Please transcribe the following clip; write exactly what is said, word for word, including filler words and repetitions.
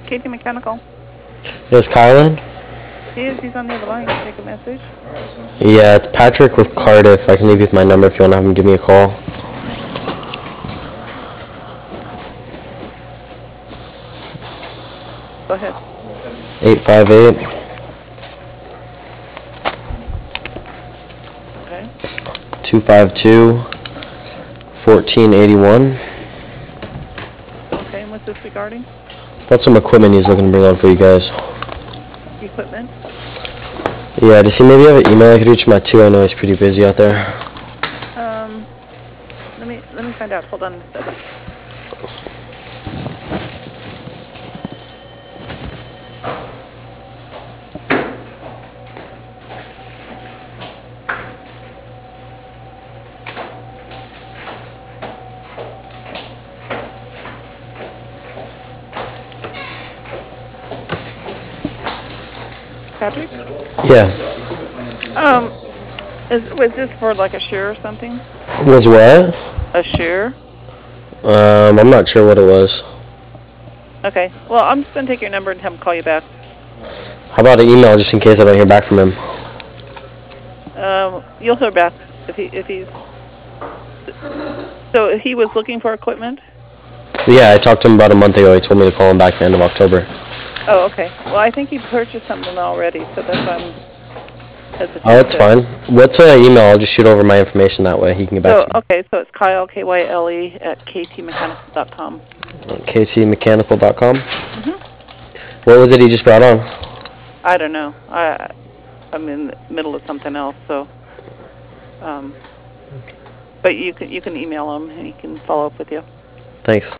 K T Mechanical. Is Kyle in? He is. He's on the other line. Can I take a message? Yeah, it's Patrick with Cardiff. I can leave you with my number if you want to have him give me a call. Go ahead. eight five eight. Okay. two five two, fourteen eighty-one. Okay, and what's this regarding? What's some equipment he's looking to bring on for you guys? Equipment? Yeah, does he maybe have an email I could reach him at too? I know he's pretty busy out there. Um, let me let me find out. Hold on a second. Patrick? Yeah. Um, is was this for like a share or something? Was what? A share? Um, I'm not sure what it was. Okay. Well, I'm just gonna take your number and have him call you back. How about an email just in case I don't hear back from him? Um, you'll hear back if he if he's. So he was looking for equipment. Yeah, I talked to him about a month ago. He told me to call him back at the end of October. Oh, okay. Well, I think he purchased something already, so that's why I'm hesitant. Oh, that's fine. What's an email? I'll just shoot over my information that way. He can get back So, to me. okay, so it's Kyle, K Y L E, at K T mechanical dot com. K T mechanical dot com? Mm-hmm. What was it he just brought on? I don't know. I, I'm in the middle of something else, so. Um, but you can, you can email him, and he can follow up with you. Thanks.